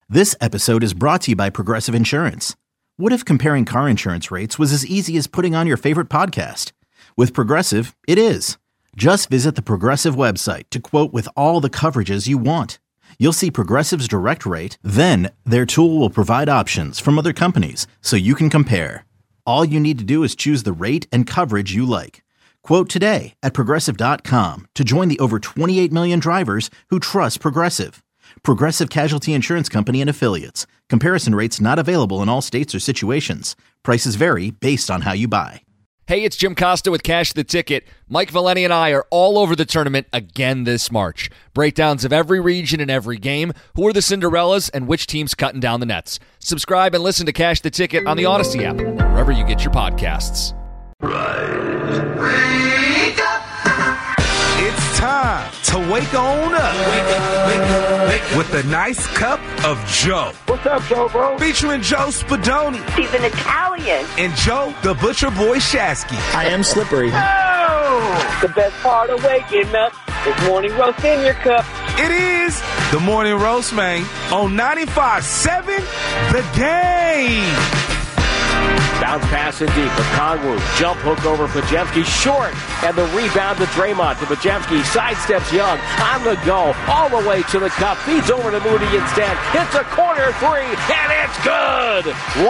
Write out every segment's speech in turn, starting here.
This episode is brought to you by Progressive Insurance. What if comparing car insurance rates was as easy as putting on your favorite podcast? With Progressive, it is. Just visit the Progressive website to quote with all the coverages you want. You'll see Progressive's direct rate, then their tool will provide options from other companies so you can compare. All you need to do is choose the rate and coverage you like. Quote today at Progressive.com to join the over 28 million drivers who trust Progressive. Progressive Casualty Insurance Company and Affiliates. Comparison rates not available in all states or situations. Prices vary based on how you buy. Hey, it's Jim Costa with Cash the Ticket. Mike Valeni and I are all over the tournament again this March. Breakdowns of every region and every game, who are the Cinderellas, and which team's cutting down the nets. Subscribe and listen to Cash the Ticket on the Odyssey app, wherever you get your podcasts. Rise. Wake up. It's time to wake on up. Wake up. With a nice cup of Joe. What's up, Joe, bro? Featuring Joe Spadoni. He's an Italian. And Joe, the Butcher Boy Shasky. I am slippery. Oh! The best part of waking up is morning roast in your cup. It is the Morning Roast, man, on 95.7 The Game. Bounce pass in deep for Kongwu. Jump hook over Podziemski. Short. And the rebound to Draymond. To Podziemski. Sidesteps Young. On the go. All the way to the cup. Feeds over to Moody instead. Hits a corner three. And it's good.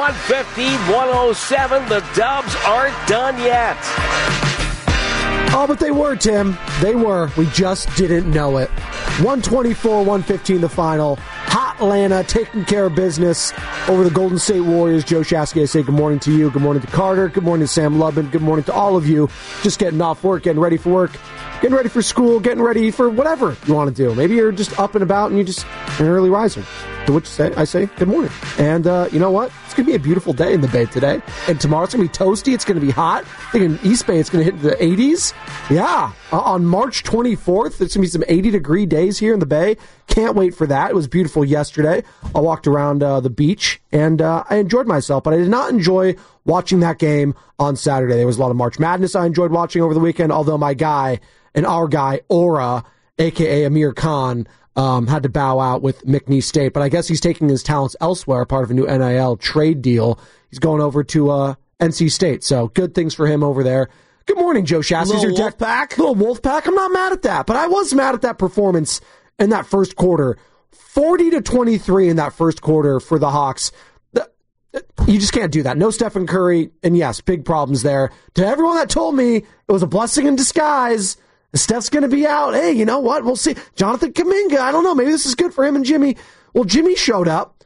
115-107. The Dubs aren't done yet. Oh, but they were, Tim. They were. We just didn't know it. 124-115 the final. Hot Atlanta taking care of business over the Golden State Warriors. Joe Shasky, I say good morning to you. Good morning to Carter. Good morning to Sam Lubin. Good morning to all of you. Just getting off work, getting ready for work, getting ready for school, getting ready for whatever you want to do. Maybe you're just up and about and you're just an early riser. To which I say good morning. And you know what? It's going to be a beautiful day in the Bay today. And tomorrow it's going to be toasty. It's going to be hot. I think in East Bay it's going to hit the 80s. Yeah. On March 24th, it's going to be some 80-degree days here in the Bay. Can't wait for that. It was beautiful yesterday. I walked around the beach, and I enjoyed myself. But I did not enjoy watching that game on Saturday. There was a lot of March Madness I enjoyed watching over the weekend, although my guy and our guy, Aura, a.k.a. Amir Khan, had to bow out with McNeese State, but I guess he's taking his talents elsewhere, part of a new NIL trade deal. He's going over to NC State, so good things for him over there. Good morning, Joe Shasky. Little Wolfpack? Little Wolfpack. I'm not mad at that, but I was mad at that performance in that first quarter. 40-23 in that first quarter for the Hawks. You just can't do that. No Stephen Curry, and yes, big problems there. To everyone that told me it was a blessing in disguise, Steph's going to be out. Hey, you know what? We'll see. Jonathan Kuminga, I don't know. Maybe this is good for him and Jimmy. Well, Jimmy showed up.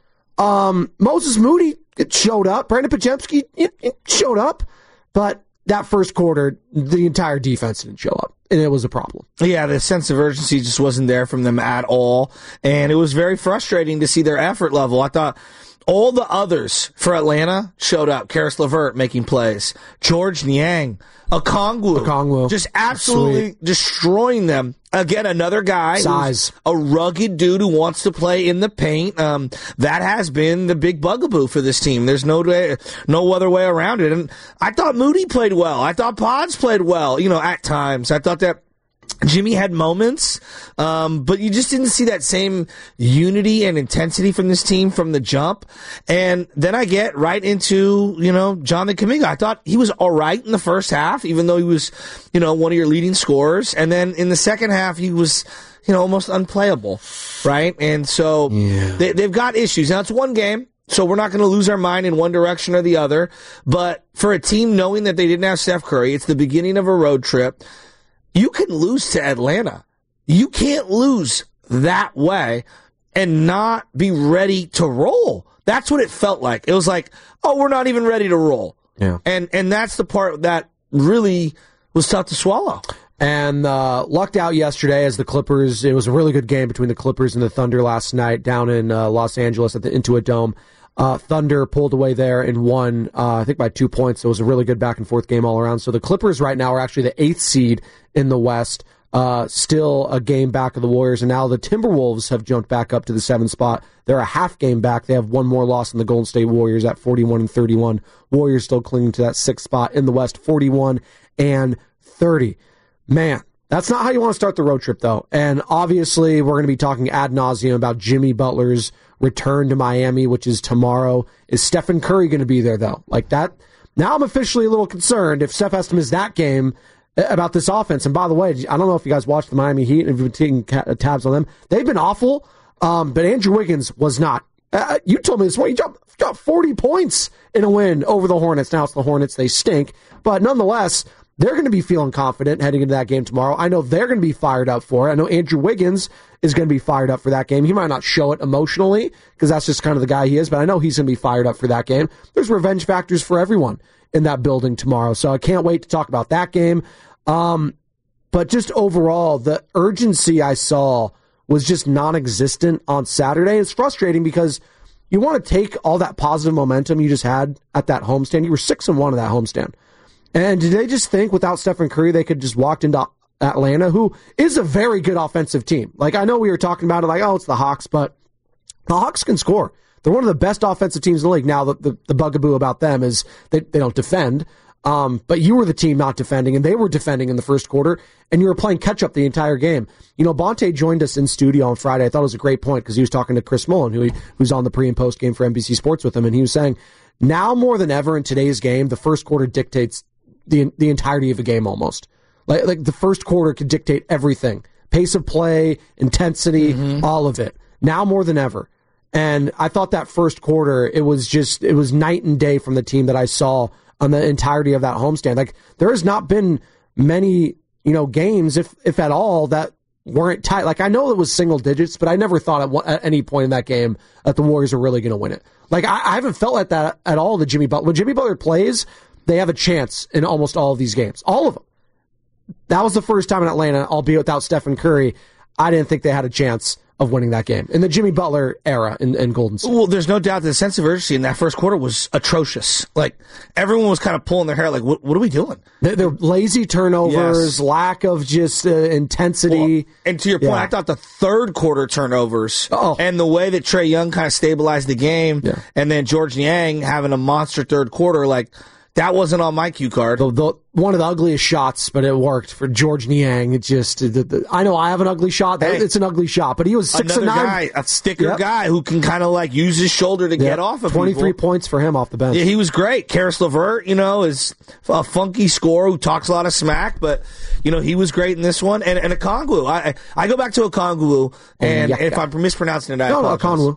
Moses Moody showed up. Brandon Podziemski showed up. But that first quarter, the entire defense didn't show up, and it was a problem. Yeah, the sense of urgency just wasn't there from them at all, and it was very frustrating to see their effort level. I thought all the others for Atlanta showed up. Karis LeVert making plays. George Niang. Okongwu. Just absolutely destroying them. Again, another guy who's a rugged dude who wants to play in the paint. That has been the big bugaboo for this team. There's no other way around it. And I thought Moody played well. I thought Pods played well, at times. I thought that Jimmy had moments, but you just didn't see that same unity and intensity from this team from the jump. And then I get right into, Jonathan Kuminga. I thought he was all right in the first half, even though he was, one of your leading scorers. And then in the second half, he was, almost unplayable, right? And so they've got issues. Now, it's one game, so we're not going to lose our mind in one direction or the other. But for a team knowing that they didn't have Steph Curry, it's the beginning of a road trip. You can lose to Atlanta. You can't lose that way and not be ready to roll. That's what it felt like. It was like, oh, we're not even ready to roll. Yeah. And that's the part that really was tough to swallow. And lucked out yesterday as the Clippers. It was a really good game between the Clippers and the Thunder last night down in Los Angeles at the Intuit Dome. Thunder pulled away there and won, I think by 2 points. So it was a really good back-and-forth game all around. So the Clippers right now are actually the 8th seed in the West, still a game back of the Warriors. And now the Timberwolves have jumped back up to the 7th spot. They're a half game back. They have one more loss than the Golden State Warriors at 41-31. Warriors still clinging to that 6th spot in the West, 41-30. Man, that's not how you want to start the road trip, though. And obviously, we're going to be talking ad nauseum about Jimmy Butler's return to Miami, which is tomorrow. Is Stephen Curry going to be there, though? Like that. Now I'm officially a little concerned if Steph has to miss that game about this offense. And by the way, I don't know if you guys watched the Miami Heat and if you've been taking tabs on them. They've been awful, but Andrew Wiggins was not. You told me this morning, you dropped 40 points in a win over the Hornets. Now it's the Hornets. They stink. But nonetheless, they're going to be feeling confident heading into that game tomorrow. I know they're going to be fired up for it. I know Andrew Wiggins is going to be fired up for that game. He might not show it emotionally because that's just kind of the guy he is, but I know he's going to be fired up for that game. There's revenge factors for everyone in that building tomorrow, so I can't wait to talk about that game. But just overall, the urgency I saw was just non-existent on Saturday. It's frustrating because you want to take all that positive momentum you just had at that homestand. You were 6-1 at that homestand. And did they just think without Stephen Curry they could just walk into Atlanta, who is a very good offensive team? Like, I know we were talking about it like, oh, it's the Hawks, but the Hawks can score. They're one of the best offensive teams in the league. Now, the bugaboo about them is they don't defend. But you were the team not defending, and they were defending in the first quarter, and you were playing catch-up the entire game. You know, Bonte joined us in studio on Friday. I thought it was a great point because he was talking to Chris Mullen, who's on the pre- and post-game for NBC Sports with him, and he was saying, now more than ever in today's game, the first quarter dictates the entirety of a game almost. Like the first quarter could dictate everything. Pace of play, intensity, all of it. Now more than ever. And I thought that first quarter, it was night and day from the team that I saw on the entirety of that homestand. Like, there has not been many, games, if at all, that weren't tight. Like, I know it was single digits, but I never thought at any point in that game that the Warriors were really going to win it. Like, I haven't felt like that at all to Jimmy Butler. When Jimmy Butler plays, they have a chance in almost all of these games. All of them. That was the first time in Atlanta, albeit without Stephen Curry, I didn't think they had a chance of winning that game in the Jimmy Butler era in Golden State. Well, there's no doubt that the sense of urgency in that first quarter was atrocious. Like, everyone was kind of pulling their hair, like, what are we doing? They're lazy turnovers, lack of just intensity. Well, and to your point, I thought the third quarter turnovers and the way that Trae Young kind of stabilized the game, and then George Niang having a monster third quarter, like, that wasn't on my cue card. One of the ugliest shots, but it worked for George Niang. It just, I know I have an ugly shot. Hey, it's an ugly shot, but he was 6'9". Guy, a sticker guy who can kind of like use his shoulder to get off of 23 points for him off the bench. Yeah, he was great. Karis LeVert, is a funky scorer who talks a lot of smack, but he was great in this one. And Okongwu, I go back to Okongwu, and if I'm mispronouncing it, I apologize. Okongwu,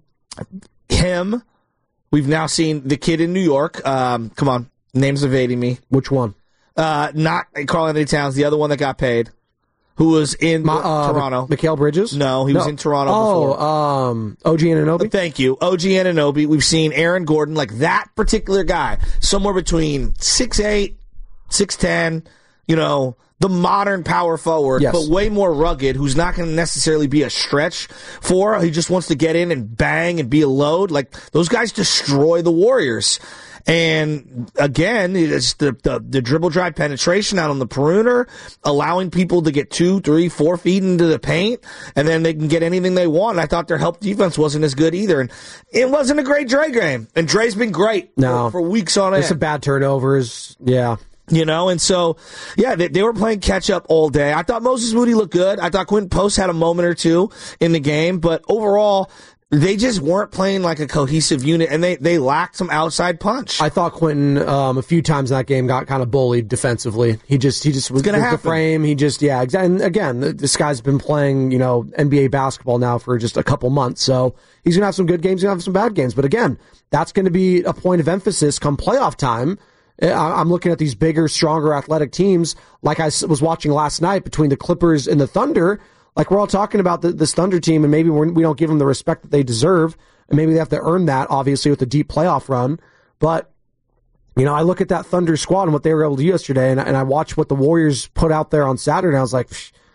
him. We've now seen the kid in New York. Come on, name's evading me. Which one? Not Karl-Anthony Towns, the other one that got paid, who was in Toronto. Mikal Bridges? No, he was in Toronto before. OG Anunoby? Thank you. OG Anunoby. We've seen Aaron Gordon, like that particular guy, somewhere between 6'8", 6'10", the modern power forward, but way more rugged, who's not going to necessarily be a stretch for. He just wants to get in and bang and be a load. Like, those guys destroy the Warriors. And again, it's the dribble drive penetration out on the perimeter, allowing people to get 2, 3, 4 feet into the paint, and then they can get anything they want. And I thought their help defense wasn't as good either. And it wasn't a great Dre game. And Dre's been great for weeks on end. Some bad turnovers. Yeah. And so, they were playing catch-up all day. I thought Moses Moody looked good. I thought Quentin Post had a moment or two in the game, but overall, they just weren't playing like a cohesive unit, and they lacked some outside punch. I thought Quentin, a few times in that game, got kind of bullied defensively. He just was going to the frame. He just, and again, this guy's been playing, NBA basketball now for just a couple months, so he's going to have some good games, he's going to have some bad games. But again, that's going to be a point of emphasis come playoff time. I'm looking at these bigger, stronger athletic teams like I was watching last night between the Clippers and the Thunder. Like, we're all talking about this Thunder team, and maybe we don't give them the respect that they deserve, and maybe they have to earn that, obviously, with a deep playoff run. But, I look at that Thunder squad and what they were able to do yesterday, and I watch what the Warriors put out there on Saturday, and I was like,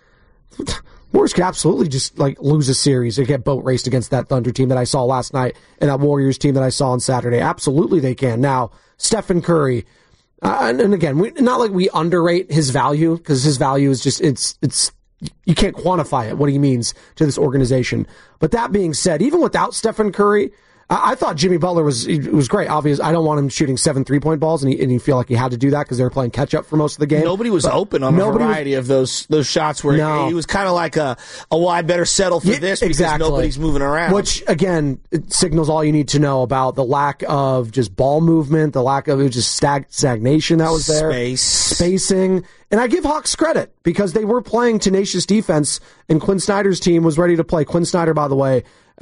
Warriors could absolutely just lose a series and get boat raced against that Thunder team that I saw last night and that Warriors team that I saw on Saturday. Absolutely they can. Now, Stephen Curry, and again, not like we underrate his value, because his value is just, it's you can't quantify it, what he means to this organization. But that being said, even without Stephen Curry, I thought Jimmy Butler was great. Obviously, I don't want him shooting 7 3-point balls, and he feel like he had to do that because they were playing catch up for most of the game. Nobody was open on a variety of those shots where he was kind of like I better settle for this because nobody's moving around. Which again, it signals all you need to know about the lack of just ball movement, the lack of just stagnation that was there, spacing. And I give Hawks credit because they were playing tenacious defense, and Quinn Snyder's team was ready to play. Quinn Snyder, by the way,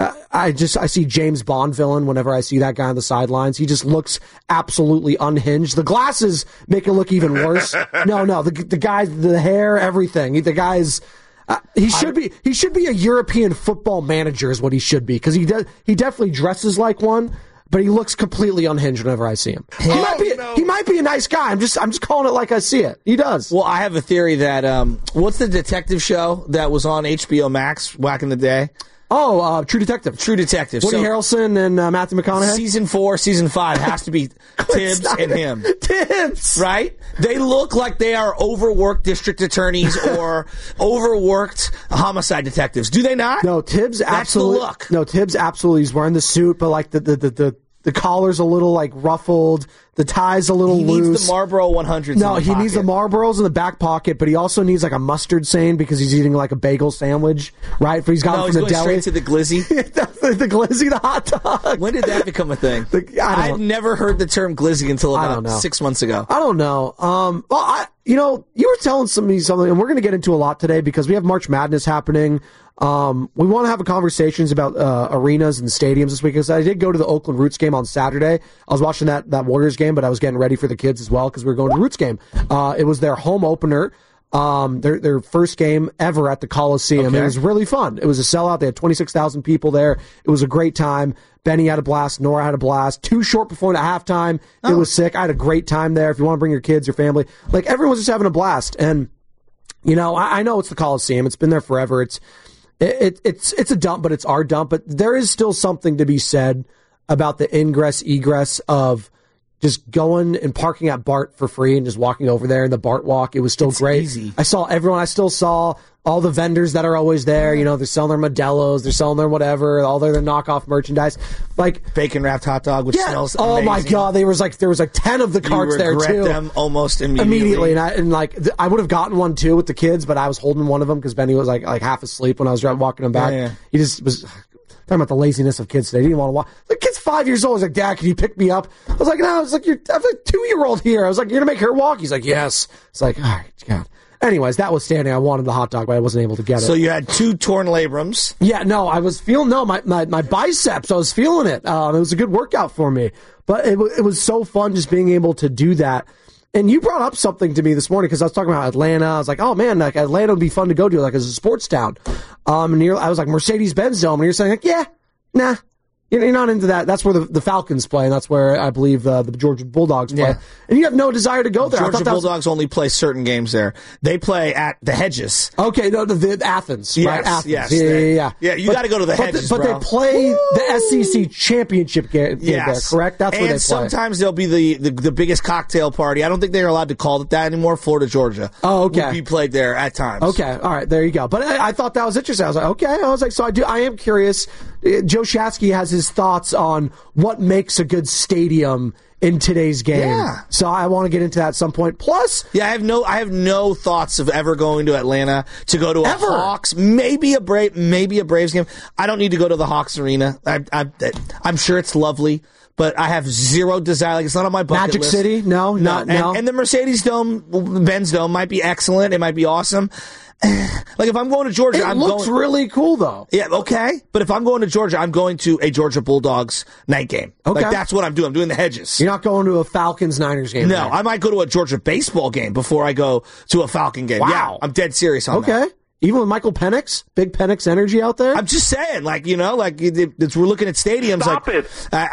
I see James Bond villain whenever I see that guy on the sidelines. He just looks absolutely unhinged. The glasses make it look even worse. No, the guy, the hair, everything. The guy's he should be a European football manager is what he should be because he definitely dresses like one. But he looks completely unhinged whenever I see him. He might be a nice guy. I'm just calling it like I see it. He does. Well, I have a theory that what's the detective show that was on HBO Max back in the day? Oh, True Detective. True Detective. Woody Harrelson and Matthew McConaughey. Season 4, Season 5 has to be Tibbs and him. Tibbs, right? They look like they are overworked district attorneys or overworked homicide detectives. Do they not? No, Tibbs absolutely. That's the look. No, Tibbs absolutely. He's wearing the suit, but like the collar's a little like ruffled. The tie's a little loose. He needs the Marlboro 100s. No, he needs the Marlboros in the back pocket, but he also needs like a mustard stain because he's eating like a bagel sandwich, right? He's got from the deli. Straight to the glizzy. The glizzy, the hot dog. When did that become a thing? I've never heard the term glizzy until about 6 months ago. I don't know. You were telling me something, and we're going to get into a lot today because we have March Madness happening. We want to have conversations about arenas and stadiums this week because I did go to the Oakland Roots game on Saturday. I was watching that Warriors game, but I was getting ready for the kids as well because we were going to the Roots game. It was their home opener, their first game ever at the Coliseum. Okay. It was really fun. It was a sellout. They had 26,000 people there. It was a great time. Benny had a blast. Nora had a blast. Too short before the halftime. It was sick. I had a great time there. If you want to bring your kids, your family, like everyone's just having a blast. And I know it's the Coliseum. It's been there forever. It's a dump, but it's our dump. But there is still something to be said about the ingress egress of just going and parking at BART for free and just walking over there in the BART walk. It was still great. Easy. I saw everyone. I still saw all the vendors that are always there. They're selling their Modelo's, they're selling their whatever, all their knockoff mercmerchandise, like bacon wrapped hot dog, which smells amazing. Oh my god, there was like 10 of the carts there too. You regret them almost immediately. And I would have gotten one too with the kids, but I was holding one of them because Benny was like half asleep when I was walking him back. Yeah. He just was talking about the laziness of kids today. He didn't want to walk. The kid's 5 years old. He's like, Dad, can you pick me up? I was like, no. I was like, I have a 2-year-old here. I was like, you're gonna make her walk? He's like, yes. It's like, all right, God. Anyways, that was standing. I wanted the hot dog, but I wasn't able to get it. So you had 2 torn labrums. Yeah, no, I was feeling my biceps. I was feeling it. It was a good workout for me. But it was so fun just being able to do that. And you brought up something to me this morning because I was talking about Atlanta. I was like, oh man, like Atlanta would be fun to go to, like as a sports town. And I was like Mercedes-Benz Dome, and you're saying like, yeah, nah. You're not into that. That's where the Falcons play, and that's where I believe the Georgia Bulldogs play. Yeah. And you have no desire to go there. Georgia Bulldogs only play certain games there. They play at the Hedges. Okay, no, the Athens, yes, right? Athens. Yes, Yeah. You got to go to the Hedges, but they play the SEC championship game there, correct? That's where they play. And sometimes there'll be the biggest cocktail party. I don't think they're allowed to call it that anymore. Florida, Georgia. Oh, okay. Would be played there at times. Okay, all right, there you go. But I thought that was interesting. I was like, okay. I was like, so I am curious. Joe Shasky has his thoughts on what makes a good stadium in today's game. Yeah. So I want to get into that at some point. Plus, I have no thoughts of ever going to Atlanta to go to a Hawks, maybe a Braves game. I don't need to go to the Hawks arena. I'm sure it's lovely, but I have zero desire. Like, it's not on my bucket list. Magic City? No. And the Mercedes-Benz Dome might be excellent. It might be awesome. Like if I'm going to Georgia, it looks really cool though. Yeah, okay. But if I'm going to Georgia, I'm going to a Georgia Bulldogs night game. Okay. Like that's what I'm doing. I'm doing the Hedges. You're not going to a Falcons-Niners game. No, I might go to a Georgia baseball game before I go to a Falcon game. Wow. Yeah, I'm dead serious on that. Okay. Even with Michael Penix, big Penix energy out there. I'm just saying, we're looking at stadiums. Stop it.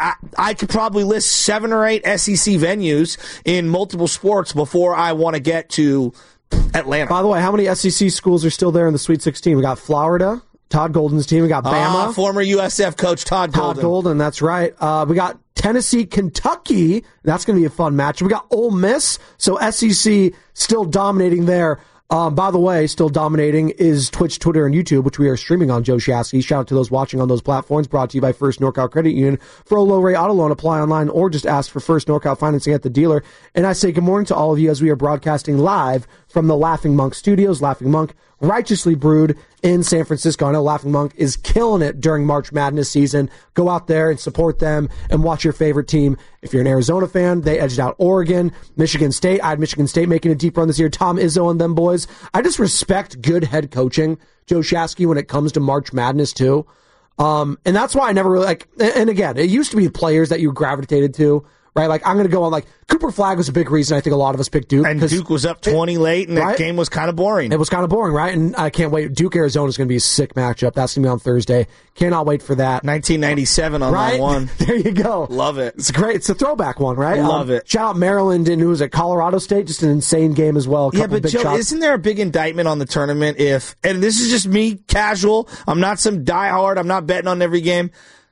I could probably list 7 or 8 SEC venues in multiple sports before I want to get to Atlanta. By the way, how many SEC schools are still there in the Sweet 16? We got Florida, Todd Golden's team. We got Bama. Former USF coach Todd Golden. Todd Golden, that's right. We got Tennessee, Kentucky. That's going to be a fun match. We got Ole Miss, so SEC still dominating there. By the way, still dominating is Twitch, Twitter, and YouTube, which we are streaming on Joe Shasky. Shout out to those watching on those platforms. Brought to you by First NorCal Credit Union. For a low-rate auto loan, apply online or just ask for First NorCal financing at the dealer. And I say good morning to all of you as we are broadcasting live from the Laughing Monk Studios. Laughing Monk, righteously brewed in San Francisco. I know Laughing Monk is killing it during March Madness season. Go out there and support them and watch your favorite team. If you're an Arizona fan, they edged out Oregon, Michigan State. I had Michigan State making a deep run this year. Tom Izzo and them boys. I just respect good head coaching, Joe Shasky, when it comes to March Madness too. And that's why I never really and again, it used to be players that you gravitated to, right? Like, I'm going to go on, like, Cooper Flagg was a big reason I think a lot of us picked Duke. And Duke was up 20 late, and that game was kind of boring. It was kind of boring, right? And I can't wait. Duke-Arizona is going to be a sick matchup. That's going to be on Thursday. Cannot wait for that. 1997 on line one. There you go. Love it. It's great. It's a throwback one, right? Love it. Shout out Maryland and who was it? Colorado State. Just an insane game as well. Yeah, but Joe, isn't there a big indictment on the tournament if, and this is just me, casual, I'm not some diehard, I'm not betting on every game,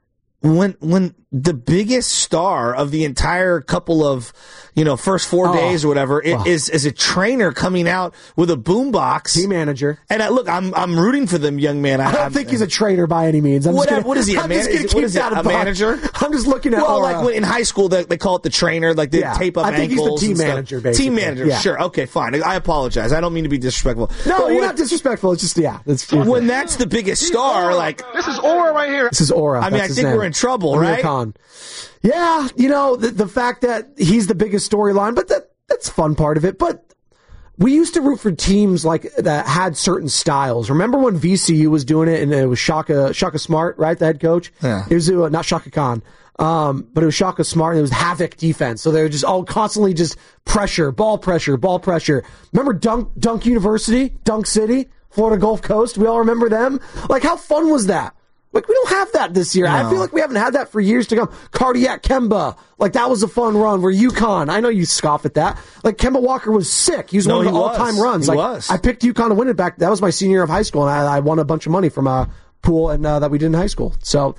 when the biggest star of the entire couple of, first 4 days or whatever is a trainer coming out with a boombox, team manager. And I'm rooting for them, young man. I don't think he's a trainer by any means. What is he? A manager? I'm just looking at. Well, like in high school, they call it the trainer. Like they tape up ankles. I think he's the team manager. Basically. Team manager. Sure. Okay. Fine. I apologize. I don't mean to be disrespectful. No, you're not disrespectful. It's just when that's the biggest star, like this is Aura right here. This is Aura. I mean, I think we're in trouble, right? Yeah, the fact that he's the biggest storyline, but that's the fun part of it. But we used to root for teams like that had certain styles. Remember when VCU was doing it and it was Shaka Smart, right? The head coach? Yeah. It was not Shaka Khan. But it was Shaka Smart and it was Havoc defense. So they were just all constantly just ball pressure. Remember Dunk University, Dunk City, Florida Gulf Coast? We all remember them? Like, how fun was that? Like, we don't have that this year. No. I feel like we haven't had that for years to come. Cardiac Kemba. Like, that was a fun run. Where UConn. I know you scoff at that. Like, Kemba Walker was sick. He was one of the all-time runs. He was. I picked UConn to win it back. That was my senior year of high school, and I won a bunch of money from a pool and that we did in high school. So,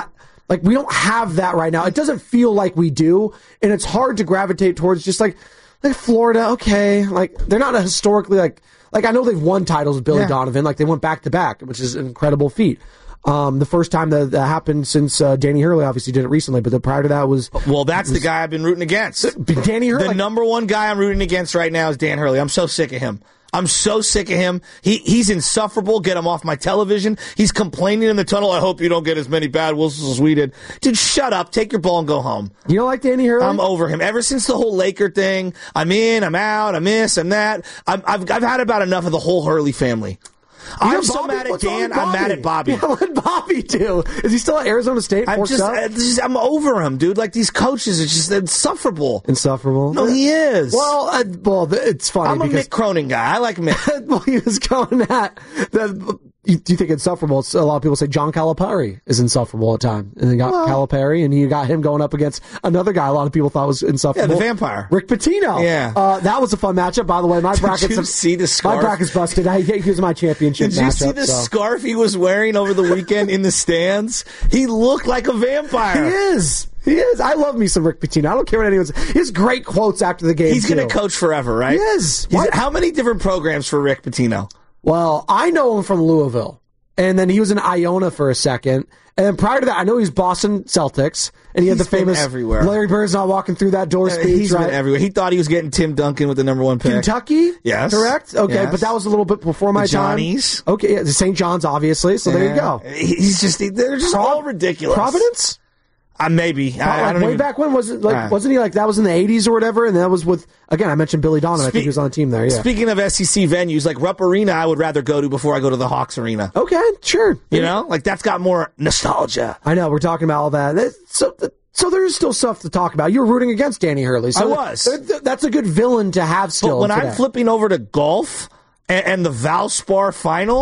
we don't have that right now. It doesn't feel like we do, and it's hard to gravitate towards just, like Florida, okay. Like, they're not a historically, like I know they've won titles with Billy Donovan. Like, they went back-to-back, which is an incredible feat. The first time that happened since Danny Hurley obviously did it recently, but prior to that was... Well, that's the guy I've been rooting against. Danny Hurley. The number one guy I'm rooting against right now is Dan Hurley. I'm so sick of him. He's insufferable. Get him off my television. He's complaining in the tunnel. I hope you don't get as many bad whistles as we did. Dude, shut up. Take your ball and go home. You don't like Danny Hurley? I'm over him. Ever since the whole Laker thing, I'm in, I'm out, I'm this, I'm that. I've had about enough of the whole Hurley family. I'm so mad at Dan. I'm mad at Bobby. Yeah, what did Bobby do? Is he still at Arizona State? I'm over him, dude. Like, these coaches are just insufferable. Insufferable? No, he is. Well, it's funny. I'm a Mick Cronin guy. I like Mick. Well, he was going at do you think insufferable? A lot of people say John Calipari is insufferable at times. And then got Calipari, and you got him going up against another guy a lot of people thought was insufferable. Yeah, the vampire. Rick Pitino. Yeah. That was a fun matchup, by the way. My brackets. Did you see the scarf? My bracket's busted. Here's my championship matchup. Did you see the scarf he was wearing over the weekend in the stands? He looked like a vampire. He is. I love me some Rick Pitino. I don't care what anyone says. He has great quotes after the game. He's going to coach forever, right? He is. How many different programs for Rick Pitino? Well, I know him from Louisville. And then he was in Iona for a second. And then prior to that, I know he's Boston Celtics. And he had the famous everywhere. Larry Bird's not walking through that door speech, He's been everywhere. He thought he was getting Tim Duncan with the number one pick. Kentucky? Yes. Correct? Okay, yes. But that was a little bit before my time. Johnnies. Okay, the St. John's, obviously. So there you go. They're just all ridiculous. Providence? Maybe. I don't way back when, wasn't he like, that was in the 80s or whatever? And that was with, again, I mentioned Billy Donovan. I think he was on the team there, yeah. Speaking of SEC venues, like Rupp Arena, I would rather go to before I go to the Hawks Arena. Okay, sure. You know? Like, that's got more nostalgia. I know, we're talking about all that. So there's still stuff to talk about. You're rooting against Danny Hurley. So I was. That's a good villain to have still. But when I'm flipping over to golf and the Valspar final,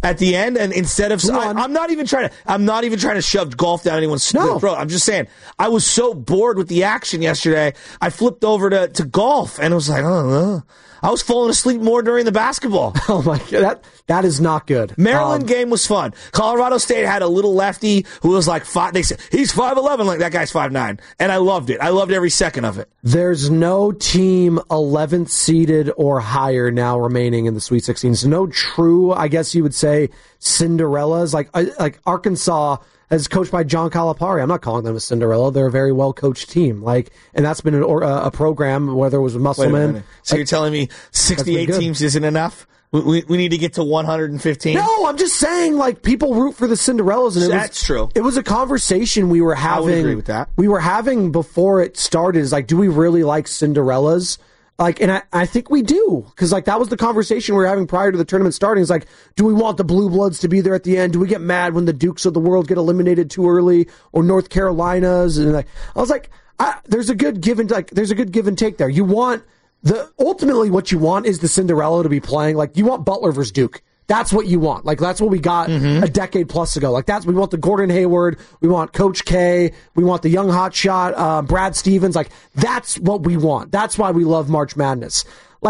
at the end, and instead of I'm not even trying to shove golf down anyone's throat. I'm just saying I was so bored with the action yesterday. I flipped over to golf, and it was like, I was falling asleep more during the basketball. Oh my God, that is not good. Maryland game was fun. Colorado State had a little lefty who was like they said he's 5'11", like that guy's 5'9", and I loved it. I loved every second of it. There's no team 11th seeded or higher now remaining in the Sweet 16. So no true, I guess you would say, Cinderellas. Like Arkansas is coached by John Calipari. I'm not calling them a Cinderella. They're a very well-coached team. And that's been a program, whether it was with Musselman. So you're telling me 68 teams isn't enough? We need to get to 115? No, I'm just saying, people root for the Cinderellas. And that's true. It was a conversation we were having. I would agree with that. We were having before it started is, do we really like Cinderellas? And I think we do, because that was the conversation we were having prior to the tournament starting. It's do we want the Blue Bloods to be there at the end? Do we get mad when the Dukes of the world get eliminated too early, or North Carolinas? And I was there's a good give and take there. You want ultimately what you want is the Cinderella to be playing. You want Butler versus Duke. That's what you want. That's what we got a decade plus ago. We want the Gordon Hayward. We want Coach K. We want the young hotshot, Brad Stevens. That's what we want. That's why we love March Madness.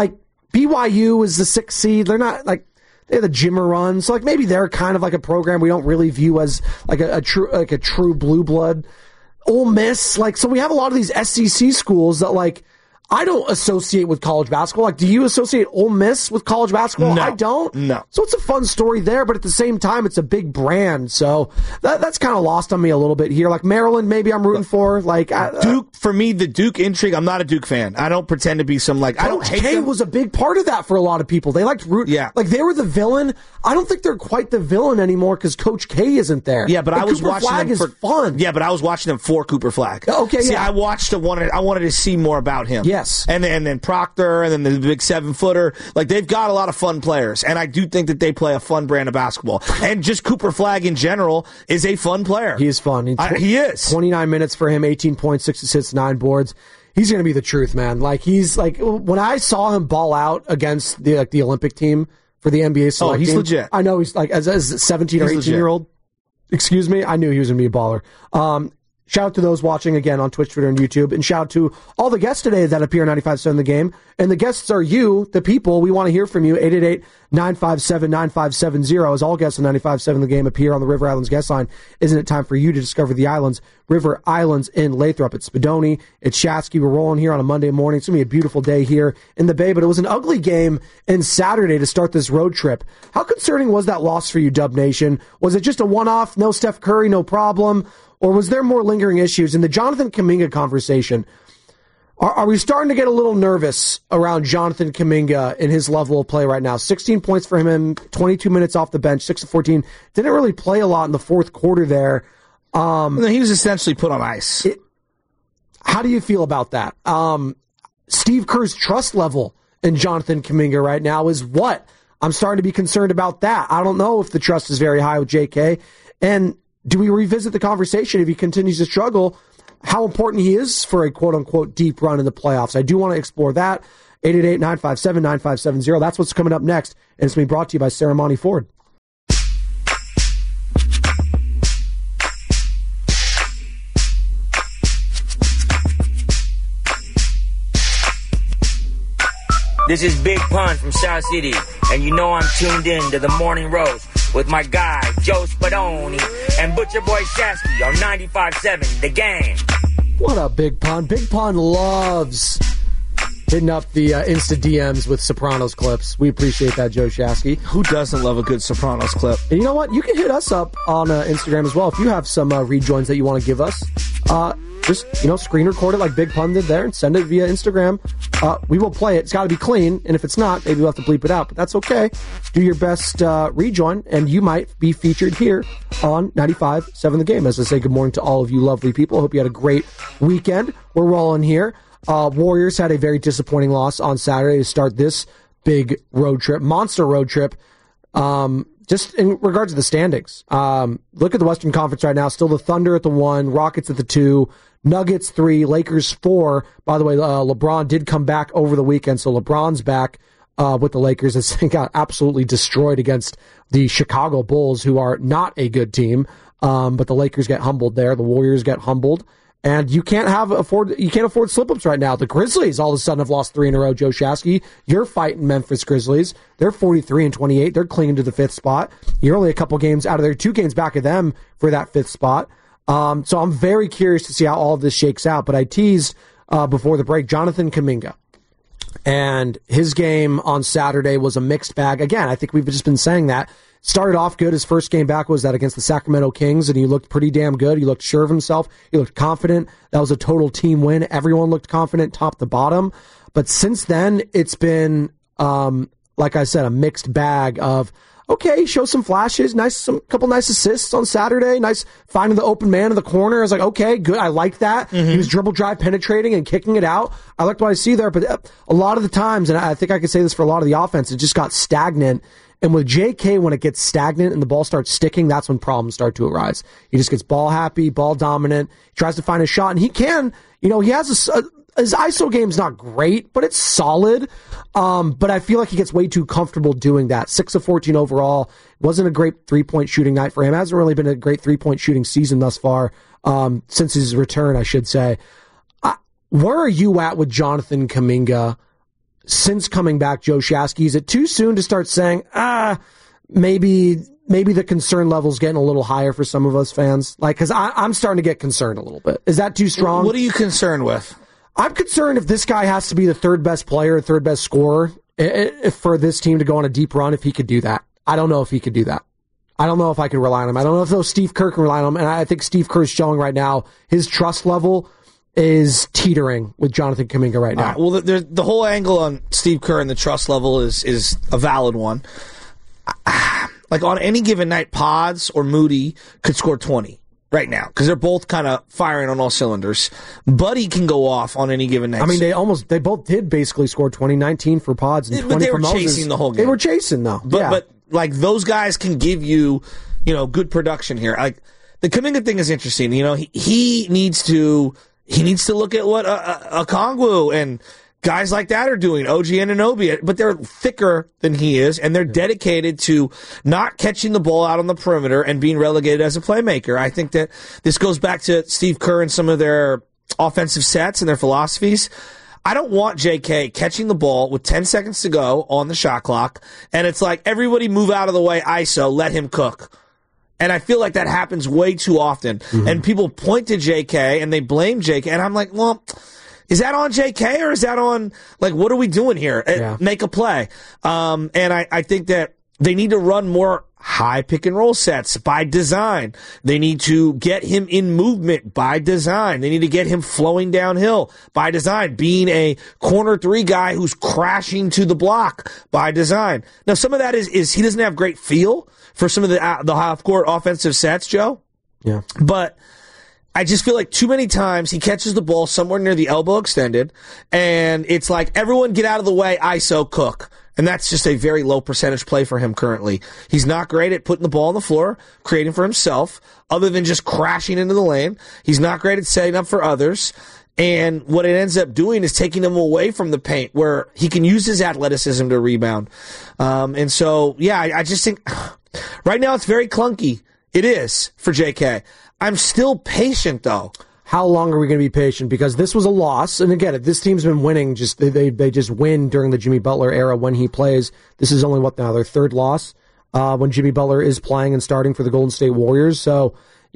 BYU is the 6th seed. They're not they have the Jimmer run. So maybe they're kind of a program we don't really view as a true blue blood. Ole Miss. So we have a lot of these SEC schools that I don't associate with college basketball. Do you associate Ole Miss with college basketball? No. I don't. No. So it's a fun story there, but at the same time, it's a big brand. So that's kind of lost on me a little bit here. Maryland, maybe I'm rooting for. Duke, for me, the Duke intrigue, I'm not a Duke fan. I don't pretend to be some, I don't hate K them. was a big part of that for a lot of people. They liked root. Yeah. They were the villain. I don't think they're quite the villain anymore because Coach K isn't there. Yeah, but I was Cooper watching Flagg them is fun. Yeah, but I was watching them for Cooper Flagg. Okay, See, yeah. I wanted to see more about him. Yes. And then Proctor, and then the big 7-footer. They've got a lot of fun players, and I do think that they play a fun brand of basketball. And just Cooper Flagg in general is a fun player. He is fun. He is. 29 minutes for him, 18 points, 6 assists, 9 boards. He's going to be the truth, man. When I saw him ball out against the Olympic team for the NBA select he's team, legit. I know he's as a 17 or 18-year-old. Excuse me, I knew he was going to be a baller. Shout out to those watching again on Twitch, Twitter, and YouTube, and shout out to all the guests today that appear on 95.7 The Game. And the guests are you, the people. We want to hear from you. 888-957-9570. As all guests on 95.7 The Game appear on the River Islands guest line, isn't it time for you to discover the islands? River Islands in Lathrop. It's Spadoni. It's Shatsky. We're rolling here on a Monday morning. It's going to be a beautiful day here in the Bay, but it was an ugly game in Saturday to start this road trip. How concerning was that loss for you, Dub Nation? Was it just a one-off, no Steph Curry, no problem? Or was there more lingering issues? In the Jonathan Kuminga conversation, are we starting to get a little nervous around Jonathan Kuminga and his level of play right now? 16 points for him, 22 minutes off the bench, 6 of 14. Didn't really play a lot in the fourth quarter there. He was essentially put on ice. How do you feel about that? Steve Kerr's trust level in Jonathan Kuminga right now is what? I'm starting to be concerned about that. I don't know if the trust is very high with JK. And do we revisit the conversation if he continues to struggle, how important he is for a quote-unquote deep run in the playoffs? I do want to explore that. 888-957-9570. That's what's coming up next, and it's being brought to you by Serramonte Ford. This is Big Pun from South City, and you know I'm tuned in to the Morning Roast with my guy, Joe Spadoni, and Butcher Boy Shasky on 95.7 The Game. What up, Big Pun? Big Pun loves hitting up the Insta DMs with Sopranos clips. We appreciate that, Joe Shasky. Who doesn't love a good Sopranos clip? And you know what? You can hit us up on Instagram as well. If you have some rejoins that you want to give us, just, screen record it like Big Pun did there and send it via Instagram. We will play it. It's got to be clean, and if it's not, maybe we'll have to bleep it out, but that's okay. Do your best rejoin, and you might be featured here on 95.7 The Game. As I say, good morning to all of you lovely people. I hope you had a great weekend. We're rolling here. Warriors had a very disappointing loss on Saturday to start this big road trip, monster road trip. Just in regards to the standings, look at the Western Conference right now. Still the Thunder at the 1, Rockets at the 2, Nuggets 3, Lakers 4. By the way, LeBron did come back over the weekend, so LeBron's back. with the Lakers as they got absolutely destroyed against the Chicago Bulls, who are not a good team. But the Lakers get humbled there. The Warriors get humbled. And you can't afford slip-ups right now. The Grizzlies all of a sudden have lost 3 in a row, Joe Shasky. You're fighting Memphis Grizzlies. They're 43-28. They're clinging to the 5th spot. You're only a couple games out of there, 2 games back of them for that 5th spot. So I'm very curious to see how all of this shakes out. But I teased before the break, Jonathan Kuminga. And his game on Saturday was a mixed bag. Again, I think we've just been saying that. Started off good. His first game back was that against the Sacramento Kings, and he looked pretty damn good. He looked sure of himself. He looked confident. That was a total team win. Everyone looked confident top to bottom. But since then, it's been, like I said, a mixed bag of, okay, show some flashes, couple nice assists on Saturday, nice finding the open man in the corner. I was like, okay, good, I like that. Mm-hmm. He was dribble drive penetrating and kicking it out. I liked what I see there, but a lot of the times, and I think I could say this for a lot of the offense, it just got stagnant. And with JK, when it gets stagnant and the ball starts sticking, that's when problems start to arise. He just gets ball happy, ball dominant, tries to find a shot, and he can, he has his ISO game's not great, but it's solid. But I feel like he gets way too comfortable doing that. 6 of 14 overall. Wasn't a great 3-point shooting night for him. Hasn't really been a great 3-point shooting season thus far, since his return, I should say. Where are you at with Jonathan Kuminga since coming back, Joe Shasky? Is it too soon to start saying, maybe the concern level's getting a little higher for some of us fans? Because I'm starting to get concerned a little bit. Is that too strong? What are you concerned with? I'm concerned if this guy has to be the 3rd best player, 3rd best scorer for this team to go on a deep run, if he could do that. I don't know if he could do that. I don't know if I can rely on him. I don't know if Steve Kerr can rely on him. And I think Steve Kerr is showing right now his trust level is teetering with Jonathan Kuminga right now. Well, the whole angle on Steve Kerr and the trust level is a valid one. Like on any given night, Pods or Moody could score 20 right now because they're both kind of firing on all cylinders. Buddy can go off on any given night. I mean, they both did basically score 20-19 for Pods and 20 but they for were Moses. chasing the whole game. They were chasing though. But like those guys can give you, good production here. Like the Kuminga thing is interesting. He needs to look at what Okongwu and guys like that are doing, OG Anunoby, but they're thicker than he is, and they're dedicated to not catching the ball out on the perimeter and being relegated as a playmaker. I think that this goes back to Steve Kerr and some of their offensive sets and their philosophies. I don't want JK catching the ball with 10 seconds to go on the shot clock, and it's like, everybody move out of the way, ISO, let him cook. And I feel like that happens way too often. Mm-hmm. And people point to JK and they blame JK. And I'm like, well, is that on JK or is that on, what are we doing here? Yeah. Make a play. And I think that they need to run more high pick and roll sets by design. They need to get him in movement by design. They need to get him flowing downhill by design, being a corner 3 guy who's crashing to the block by design. Now, some of that is he doesn't have great feel for some of the half-court offensive sets, Joe. Yeah. But I just feel like too many times he catches the ball somewhere near the elbow extended, and it's like, everyone get out of the way, ISO, cook. And that's just a very low percentage play for him currently. He's not great at putting the ball on the floor, creating for himself, other than just crashing into the lane. He's not great at setting up for others. And what it ends up doing is taking him away from the paint where he can use his athleticism to rebound. And so, yeah, I just think right now it's very clunky. It is for JK. I'm still patient, though. How long are we going to be patient? Because this was a loss. And again, if this team's been winning, they just win during the Jimmy Butler era when he plays. This is only, their 3rd loss when Jimmy Butler is playing and starting for the Golden State Warriors. So,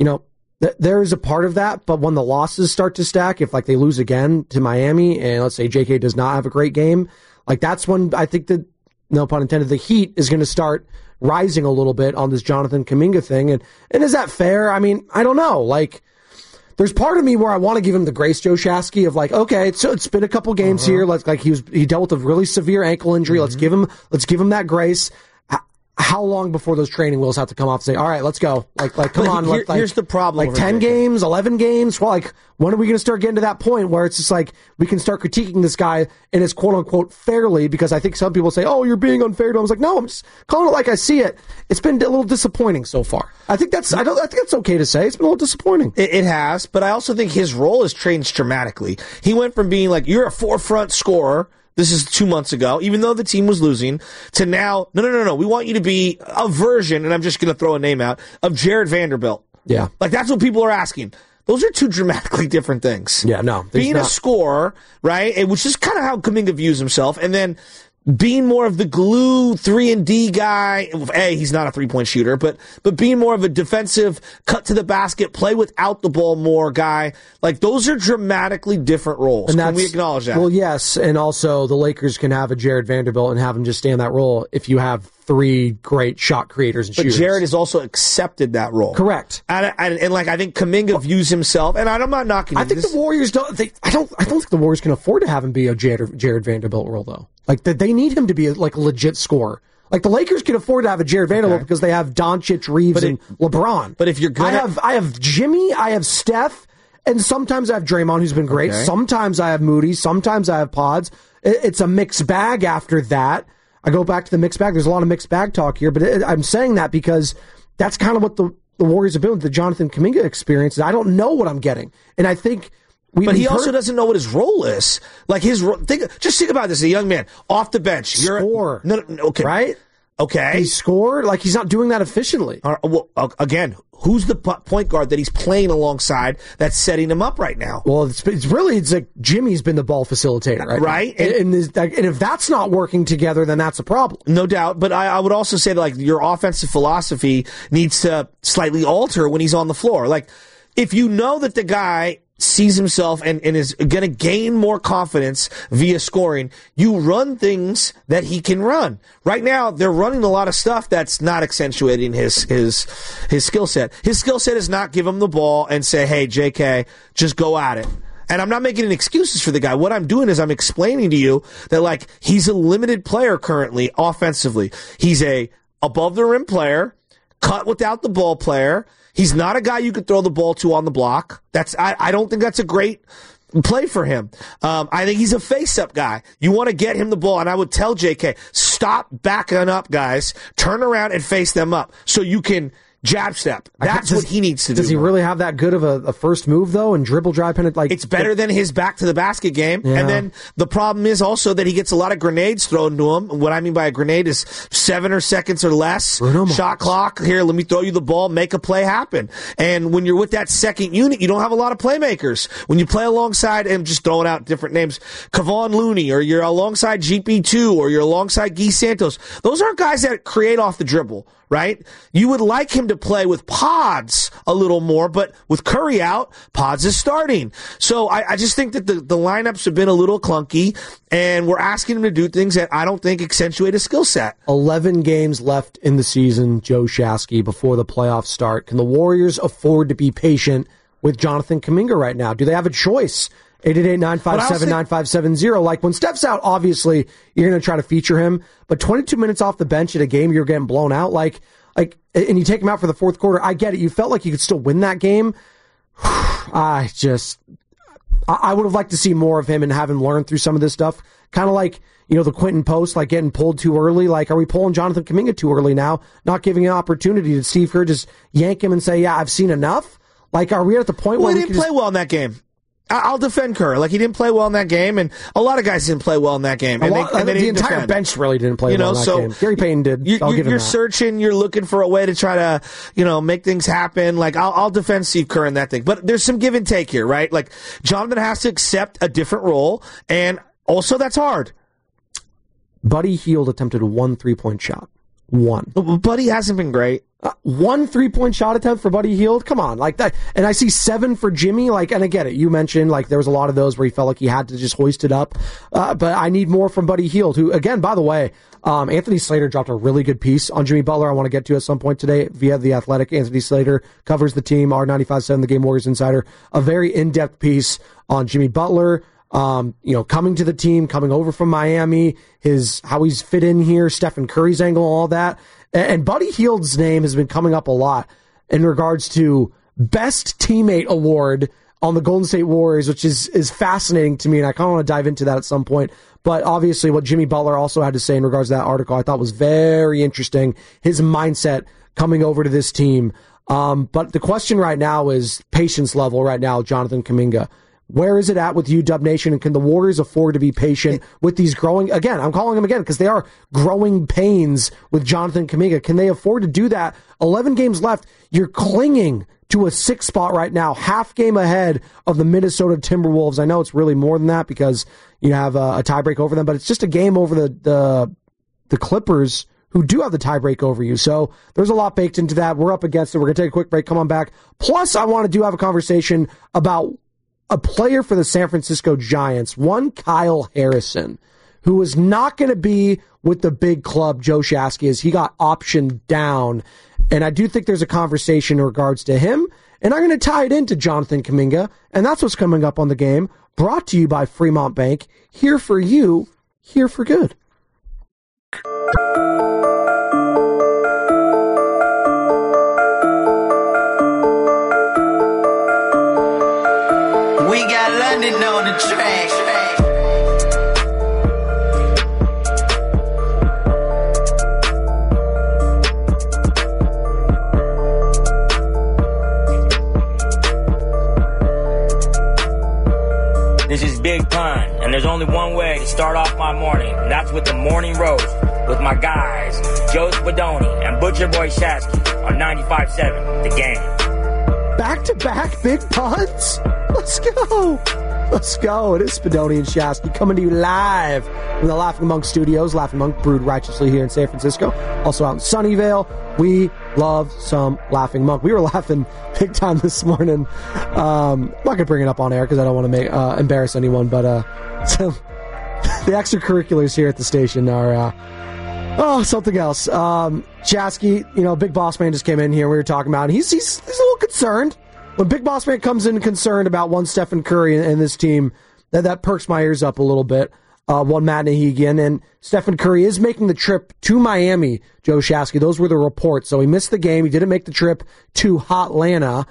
there is a part of that. But when the losses start to stack, if they lose again to Miami and let's say JK does not have a great game, that's when I think that, no pun intended, the heat is going to start rising a little bit on this Jonathan Kuminga thing. And is that fair? I mean, I don't know. There's part of me where I want to give him the grace, Joe Shasky, of okay, so it's been a couple games here. He dealt with a really severe ankle injury. Mm-hmm. Let's give him that grace. How long before those training wheels have to come off and say, all right, let's go? Come on. Here's the problem. 10 games, 11 games. Well, when are we going to start getting to that point where it's just we can start critiquing this guy and it's quote unquote fairly? Because I think some people say, oh, you're being unfair to him. I was no, I'm just calling it like I see it. It's been a little disappointing so far. I think that's okay to say. It's been a little disappointing. It has, but I also think his role has changed dramatically. He went from being you're a forefront scorer, this is 2 months ago, even though the team was losing, to now, no, we want you to be a version, and I'm just going to throw a name out, of Jared Vanderbilt. Yeah. Like, that's what people are asking. Those are two dramatically different things. Yeah, no. Being a scorer, right, which is kind of how Kuminga views himself, and then being more of the glue 3-and-D guy. He's not a three-point shooter, but being more of a defensive, cut to the basket, play without the ball more guy. Like, those are dramatically different roles. Can we acknowledge that? Well, yes, and also the Lakers can have a Jared Vanderbilt and have him just stay in that role if you have three great shot creators and shooters. But Jared has also accepted that role. Correct. And I think Kuminga views himself, and I'm not knocking him. I think the Warriors don't think the Warriors can afford to have him be a Jared Vanderbilt role, though. Like, they need him to be a legit scorer. Like, the Lakers can afford to have a Jared Vanderbilt because they have Doncic, Reeves, and LeBron. But if you're gonna... I have Jimmy, I have Steph, and sometimes I have Draymond, who's been great. Okay. Sometimes I have Moody. Sometimes I have Pods. It's a mixed bag after that. I go back to the mixed bag. There's a lot of mixed bag talk here, but I'm saying that because that's kind of what the Warriors have been with the Jonathan Kuminga experience. I don't know what I'm getting. And I think... But he also doesn't know what his role is. Like, just think about this. A young man, off the bench. Score. Okay. Right? Okay. He scored. Like, he's not doing that efficiently. Well, again, who's the point guard that he's playing alongside that's setting him up right now? Well, it's like Jimmy's been the ball facilitator, right? Right. And if that's not working together, then that's a problem. No doubt. But I would also say that, like, your offensive philosophy needs to slightly alter when he's on the floor. Like, if you know that the guy sees himself and is going to gain more confidence via scoring, you run things that he can run. Right now, they're running a lot of stuff that's not accentuating his skill set. His skill set is not give him the ball and say, hey, JK, just go at it. And I'm not making any excuses for the guy. What I'm doing is I'm explaining to you that, like, he's a limited player currently offensively. He's a above the rim player, cut without the ball player. He's not a guy you could throw the ball to on the block. I don't think that's a great play for him. I think he's a face-up guy. You want to get him the ball, and I would tell JK, stop backing up, guys. Turn around and face them up so you can jab step. That's what he needs to do. Does he really have that good of a first move, though, and dribble, drive, penetrate? It's better than his back-to-the-basket game. Yeah. And then the problem is also that he gets a lot of grenades thrown to him. What I mean by a grenade is 7 seconds or less. Shot clock. Here, let me throw you the ball. Make a play happen. And when you're with that second unit, you don't have a lot of playmakers. When you play alongside, and just throwing out different names, Kevon Looney, or you're alongside GP2, or you're alongside Guy Santos, those aren't guys that create off the dribble, right? You would like him to play with Pods a little more, but with Curry out, Pods is starting. So I just think that the lineups have been a little clunky, and we're asking him to do things that I don't think accentuate his skill set. 11 games left in the season, Joe Shasky, before the playoffs start. Can the Warriors afford to be patient with Jonathan Kuminga right now? Do they have a choice? 888-957-9570. Like, when Steph's out, obviously, you're going to try to feature him. But 22 minutes off the bench at a game, you're getting blown out. Like, and you take him out for the fourth quarter. I get it. You felt like you could still win that game. I would have liked to see more of him and have him learn through some of this stuff. Kind of like, the Quentin Post, like getting pulled too early. Like, are we pulling Jonathan Kuminga too early now? Not giving an opportunity to Steve Kerr just yank him and say, yeah, I've seen enough? Like, are we at the point where he didn't play well in that game? I'll defend Kerr. Like, he didn't play well in that game, and a lot of guys didn't play well in that game. And the entire bench really didn't play well in that game. Gary Payton did. You're searching, you're looking for a way to try to, make things happen. Like, I'll defend Steve Kerr in that thing. But there's some give and take here, right? Like, Jonathan has to accept a different role, and also that's hard. Buddy Hield attempted 1 3-point shot. 1. Buddy hasn't been great. 1 3-point shot attempt for Buddy Hield? Come on, like that. And I see 7 for Jimmy. Like, and I get it. You mentioned, like, there was a lot of those where he felt like he had to just hoist it up. But I need more from Buddy Hield, who, again, by the way, Anthony Slater dropped a really good piece on Jimmy Butler I want to get to at some point today via The Athletic. Anthony Slater covers the team, R95.7, the Game Warriors Insider. A very in-depth piece on Jimmy Butler. Coming to the team, coming over from Miami, how he's fit in here, Stephen Curry's angle, all that. And Buddy Hield's name has been coming up a lot in regards to best teammate award on the Golden State Warriors, which is fascinating to me, and I kind of want to dive into that at some point. But obviously what Jimmy Butler also had to say in regards to that article I thought was very interesting, his mindset coming over to this team. But the question right now is patience level right now, Jonathan Kuminga. Where is it at with UW Nation, and can the Warriors afford to be patient with these growing, again, I'm calling them again because they are growing pains with Jonathan Kuminga. Can they afford to do that? 11 games left. You're clinging to a 6th spot right now, half game ahead of the Minnesota Timberwolves. I know it's really more than that because you have a tiebreak over them, but it's just a game over the Clippers, who do have the tiebreak over you. So there's a lot baked into that. We're up against it. We're going to take a quick break. Come on back. Plus, I want to have a conversation about a player for the San Francisco Giants, one Kyle Harrison, who is not going to be with the big club, Joe Shasky, as he got optioned down. And I do think there's a conversation in regards to him. And I'm going to tie it into Jonathan Kuminga. And that's what's coming up on The Game, brought to you by Fremont Bank. Here for you, here for good. We got London on the track. This is Big Pun, and there's only one way to start off my morning, and that's with the morning roast with my guys, Joe Spadoni and Butcher Boy Shasky on 95.7 The Game. Back-to-back big puns? Let's go. Let's go. It is Spadoni and Shasky coming to you live from the Laughing Monk Studios. Laughing Monk brewed righteously here in San Francisco. Also out in Sunnyvale. We love some Laughing Monk. We were laughing big time this morning. I'm not going to bring it up on air because I don't want to embarrass anyone, but so, the extracurriculars here at the station are something else. Shasky, Big Boss Man just came in here. We were talking about, and he's a little concerned. When Big Boss Man comes in concerned about one Stephen Curry and this team, that perks my ears up a little bit. One Matt Nahigian, and Stephen Curry is making the trip to Miami, Joe Shasky. Those were the reports. So he missed the game. He didn't make the trip to Hotlanta,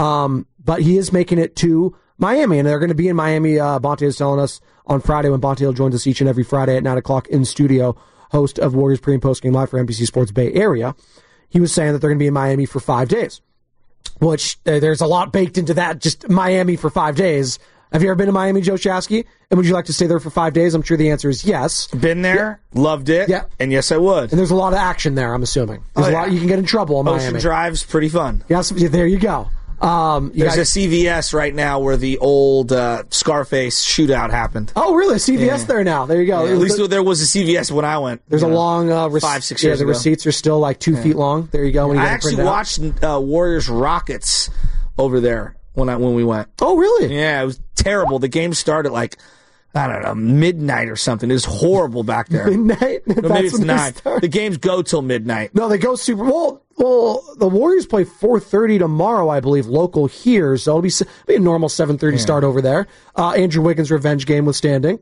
but he is making it to Miami, and they're going to be in Miami. Bonte is telling us on Friday, when Bonte joins us each and every Friday at 9 o'clock in studio, host of Warriors Pre- and Post Game Live for NBC Sports Bay Area. He was saying that they're going to be in Miami for 5 days, which there's a lot baked into that, just Miami for 5 days. Have you ever been to Miami, Joe Shasky? And would you like to stay there for 5 days? I'm sure the answer is yes. Been there, loved it, and yes, I would. And there's a lot of action there, I'm assuming. There's a lot you can get in trouble in Miami. Ocean Drive's pretty fun. Yes, there you go. There's a CVS right now where the old Scarface shootout happened. Oh, really? CVS there now. There you go. Yeah, at least there was a CVS when I went. There's a long 5-6 years the ago. receipts are still like 2 feet long. There you go. When you I actually watched Warriors Rockets over there when we went. Oh, really? Yeah, it was terrible. The game started like, I don't know, midnight or something. It was horrible back there. Midnight? No, maybe it's 9. The games go till midnight. No, they go super. Well, the Warriors play 4:30 tomorrow, I believe, local here. So it'll be a normal 7:30 start over there. Andrew Wiggins' revenge game withstanding.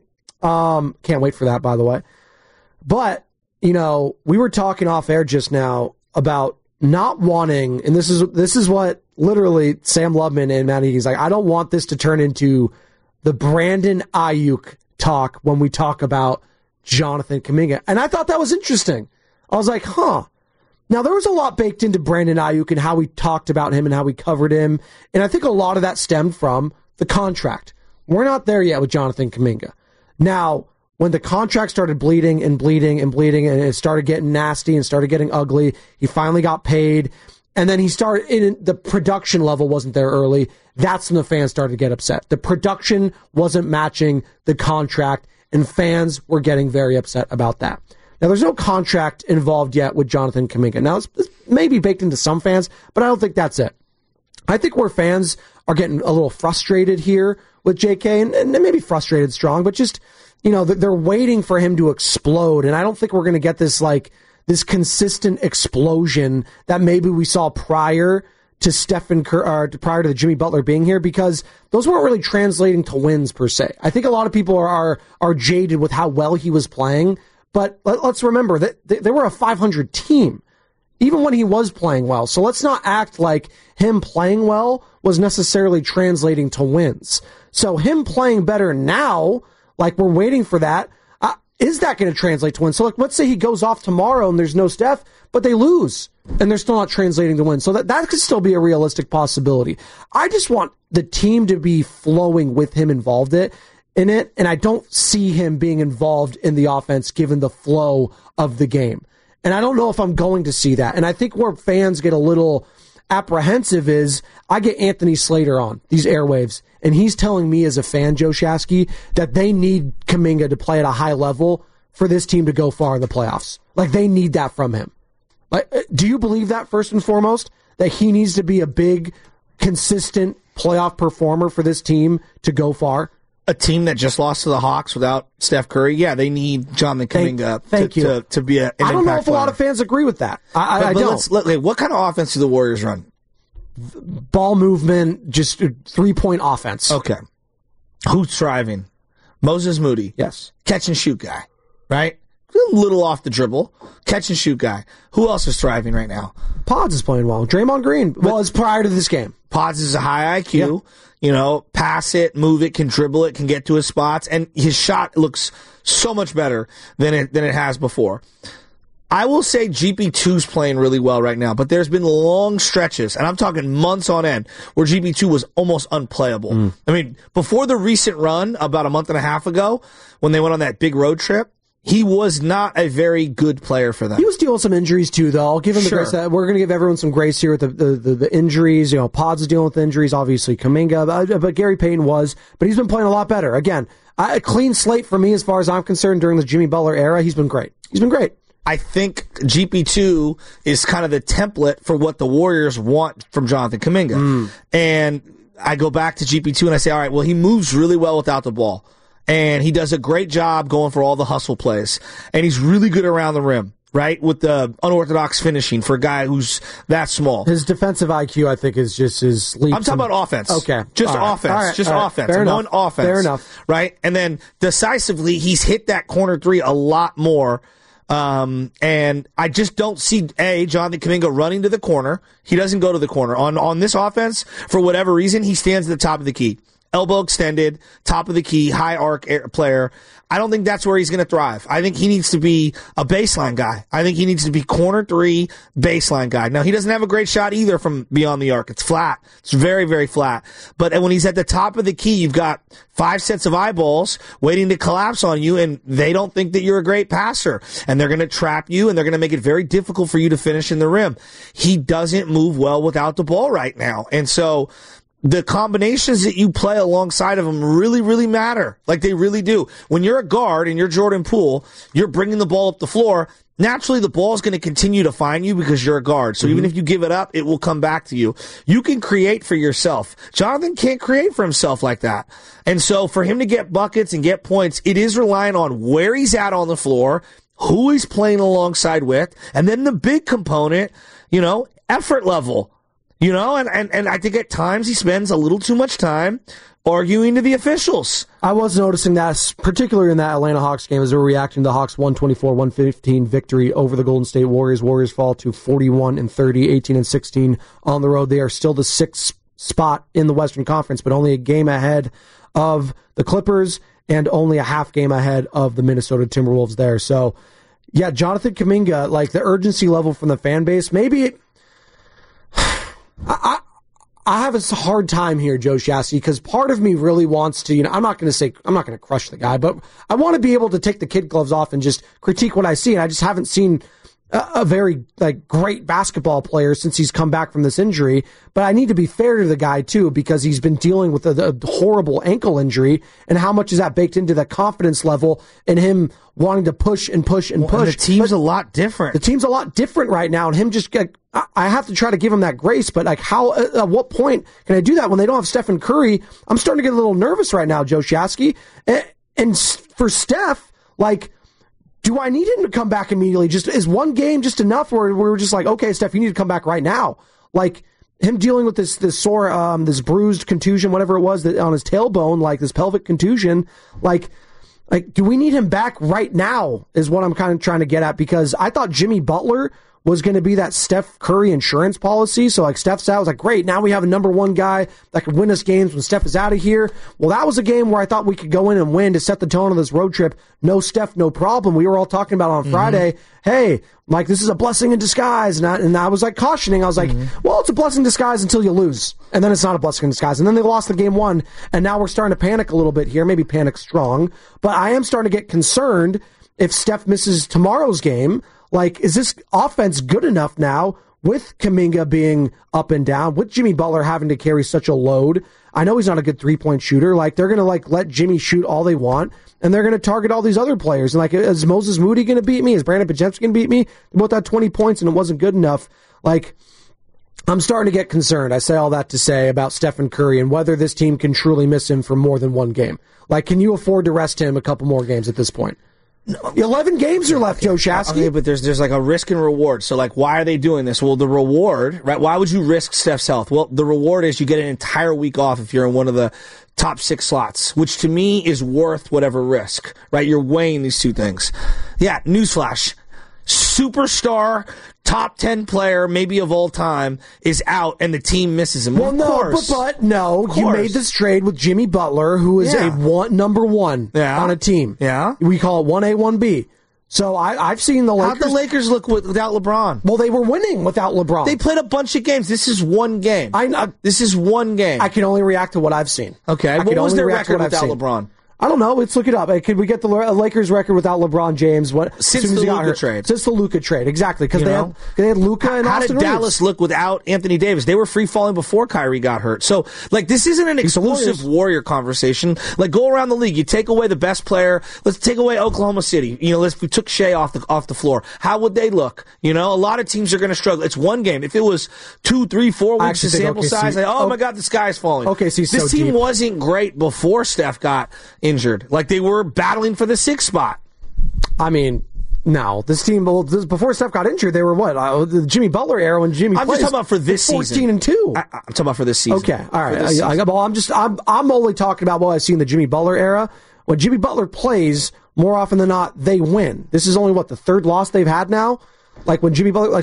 Can't wait for that, by the way. But, we were talking off air just now about not wanting, and this is what literally Sam Lubman and Matt He's like, I don't want this to turn into the Brandon Ayuk talk when we talk about Jonathan Kuminga. And I thought that was interesting. I was like, Now, there was a lot baked into Brandon Ayuk and how we talked about him and how we covered him. And I think a lot of that stemmed from the contract. We're not there yet with Jonathan Kuminga. Now, when the contract started bleeding and it started getting nasty and started getting ugly, he finally got paid. And then the production level wasn't there early. That's when the fans started to get upset. The production wasn't matching the contract, and fans were getting very upset about that. Now, there's no contract involved yet with Jonathan Kuminga. Now, it's maybe baked into some fans, but I don't think that's it. I think where fans are getting a little frustrated here with JK, and maybe frustrated strong, but just, they're waiting for him to explode, and I don't think we're going to get this consistent explosion that maybe we saw prior to Stephen Curry, prior to Jimmy Butler being here, because those weren't really translating to wins per se. I think a lot of people are jaded with how well he was playing, but let's remember that they were a 500 team, even when he was playing well. So let's not act like him playing well was necessarily translating to wins. So him playing better now, like we're waiting for that, is that going to translate to win? So, let's say he goes off tomorrow and there's no Steph, but they lose, and they're still not translating to win. So that could still be a realistic possibility. I just want the team to be flowing with him involved in it, and I don't see him being involved in the offense given the flow of the game. And I don't know if I'm going to see that. And I think where fans get a little apprehensive is I get Anthony Slater on these airwaves, and he's telling me as a fan, Joe Shasky, that they need Kuminga to play at a high level for this team to go far in the playoffs. Like, they need that from him. Like, do you believe that, first and foremost, that he needs to be a big, consistent playoff performer for this team to go far? A team that just lost to the Hawks without Steph Curry, yeah, they need Jonathan Kuminga to be an I don't know if a lot of fans agree with that. I don't. What kind of offense do the Warriors run? Ball movement, just 3-point offense. Okay. Who's thriving? Moses Moody. Yes. Catch and shoot guy, right? A little off the dribble. Catch and shoot guy. Who else is thriving right now? Pods is playing well. Draymond Green was prior to this game. Pods is a high IQ. Yeah. Pass it, move it, can dribble it, can get to his spots, and his shot looks so much better than it has before. I will say GP2's playing really well right now, but there's been long stretches, and I'm talking months on end, where GP2 was almost unplayable. I mean, before the recent run, about a month and a half ago, when they went on that big road trip, he was not a very good player for them. He was dealing with some injuries too, though. I'll give him the grace. We're going to give everyone some grace here with the injuries. Pods is dealing with injuries, obviously Kuminga, but Gary Payton was. But he's been playing a lot better. Again, a clean slate for me as far as I'm concerned during the Jimmy Butler era. He's been great. I think GP2 is kind of the template for what the Warriors want from Jonathan Kuminga. And I go back to GP2 and I say, all right, well, he moves really well without the ball. And he does a great job going for all the hustle plays. And he's really good around the rim, right? With the unorthodox finishing for a guy who's that small. His defensive IQ, I think, is just his leap. I'm talking about offense. Okay. Just offense. Offense. Fair enough. Offense. Fair enough. Right? And then decisively, he's hit that corner three a lot more. And I just don't see Jonathan Kuminga running to the corner. He doesn't go to the corner. On this offense, for whatever reason, he stands at the top of the key. Elbow extended, top of the key, high arc player. I don't think that's where he's going to thrive. I think he needs to be a baseline guy. I think he needs to be corner three, baseline guy. Now, he doesn't have a great shot either from beyond the arc. It's flat. It's very, very flat. But when he's at the top of the key, you've got 5 sets of eyeballs waiting to collapse on you, and they don't think that you're a great passer. And they're going to trap you, and they're going to make it very difficult for you to finish in the rim. He doesn't move well without the ball right now. And so the combinations that you play alongside of him really, really matter. Like, they really do. When you're a guard and you're Jordan Poole, you're bringing the ball up the floor. Naturally, the ball is going to continue to find you because you're a guard. So even if you give it up, it will come back to you. You can create for yourself. Jonathan can't create for himself like that. And so for him to get buckets and get points, it is relying on where he's at on the floor, who he's playing alongside with, and then the big component, effort level. And I think at times he spends a little too much time arguing to the officials. I was noticing that, particularly in that Atlanta Hawks game, as they were reacting to the Hawks' 124-115 victory over the Golden State Warriors. Warriors fall to 41-30, 18-16 on the road. They are still the 6th spot in the Western Conference, but only a game ahead of the Clippers and only a half game ahead of the Minnesota Timberwolves there. So, yeah, Jonathan Kuminga, like the urgency level from the fan base, maybe I have a hard time here, Joe Shasky, because part of me really wants to, I'm not going to crush the guy, but I want to be able to take the kid gloves off and just critique what I see. And I just haven't seen a very great basketball player since he's come back from this injury. But I need to be fair to the guy too, because he's been dealing with a horrible ankle injury, and how much is that baked into the confidence level in him wanting to push and push and push. And the team's a lot different. The team's a lot different right now, and him just I have to try to give him that grace, but how, at what point can I do that when they don't have Stephen Curry? I'm starting to get a little nervous right now, Joe Shasky. And for Steph, do I need him to come back immediately? Just is one game just enough where we're just okay, Steph, you need to come back right now? Him dealing with this sore, this bruised contusion, whatever it was, that on his tailbone, this pelvic contusion, do we need him back right now is what I'm kind of trying to get at, because I thought Jimmy Butler was going to be that Steph Curry insurance policy. So like Steph's out, I was like, great, now we have a number one guy that can win us games when Steph is out of here. Well, that was a game where I thought we could go in and win to set the tone of this road trip. No Steph, no problem. We were all talking about on Friday, hey, Mike, this is a blessing in disguise. And I was like cautioning. I was like, well, it's a blessing in disguise until you lose. And then it's not a blessing in disguise. And then they lost the game one. And now we're starting to panic a little bit here. Maybe panic strong. But I am starting to get concerned if Steph misses tomorrow's game. Like, is this offense good enough now with Kuminga being up and down, with Jimmy Butler having to carry such a load? I know he's not a good three-point shooter. Like, they're going to, like, let Jimmy shoot all they want, and they're going to target all these other players. And, like, is Moses Moody going to beat me? Is Brandon Podziemski going to beat me? They both had 20 points, and it wasn't good enough. Like, I'm starting to get concerned. I say all that to say about Stephen Curry and whether this team can truly miss him for more than one game. Like, can you afford to rest him a couple more games at this point? 11 games are left, Joe Shasky. Okay, but there's like a risk and reward. So like, why are they doing this? Well, the reward, right? Why would you risk Steph's health? Well, the reward is you get an entire week off if you're in one of the top 6 slots, which to me is worth whatever risk, right? You're weighing these two things. Yeah, newsflash. Superstar, top 10 player, maybe of all time, is out and the team misses him. Well, you made this trade with Jimmy Butler, who is number one on a team. Yeah. We call it 1A, 1B. So I've seen the Lakers. How'd the Lakers look without LeBron? Well, they were winning without LeBron. They played a bunch of games. This is one game. This is one game. I can only react to what I've seen. Okay. What was their record without LeBron? I don't know. Let's look it up. Could we get the Lakers record without LeBron James? Since the Luka trade. Since the Luka trade, exactly. Because they had Luka and how Austin did Reeves. Dallas look without Anthony Davis? They were free falling before Kyrie got hurt. So, like, this isn't an exclusive Warrior conversation. Like, go around the league. You take away the best player. Let's take away Oklahoma City. We took Shea off the floor. How would they look? A lot of teams are going to struggle. It's one game. If it was 2, 3, 4 weeks of sample size, my God, the sky's falling. This team wasn't great before Steph got injured. Like, they were battling for the 6th spot. I mean, no. This team, before Steph got injured, they were what? The Jimmy Butler era when Jimmy I'm just talking about for this season. 14-2. I'm talking about for this season. Okay, all right. I'm only talking about what I see in the Jimmy Butler era. When Jimmy Butler plays, more often than not, they win. This is only, the 3rd loss they've had now? Like, when Jimmy Butler,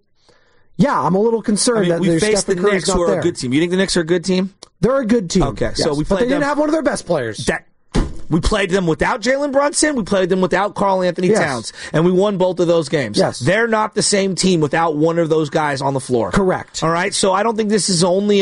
yeah, I'm a a little concerned that we faced the Knicks, who are a good team. You think the Knicks are a good team? They're a good team. Okay, yes. But they didn't have one of their best players. We played them without Jalen Brunson. We played them without Karl Anthony Towns. And we won both of those games. Yes. They're not the same team without one of those guys on the floor. Correct. All right? So I don't think this is only